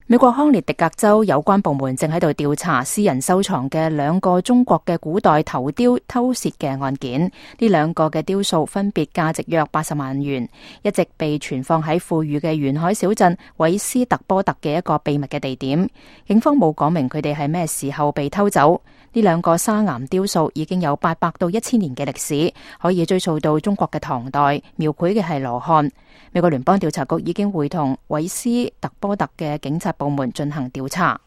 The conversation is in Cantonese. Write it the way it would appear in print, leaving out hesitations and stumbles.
美國康涅狄格州有關部門正喺度調查私人收藏嘅2個中國嘅古代頭雕偷竊嘅案件。呢2個嘅雕塑分別價值約80萬元，一直被存放喺富裕嘅沿海小鎮韋斯特波特嘅一個秘密嘅地點。警方冇講明佢哋係咩時候被偷走。呢2個砂岩雕塑已經有800到1000年嘅歷史，可以追溯到中國嘅唐代，描繪嘅係羅漢。美國聯邦調查局已經會同韋斯特波特嘅警察部門進行調查。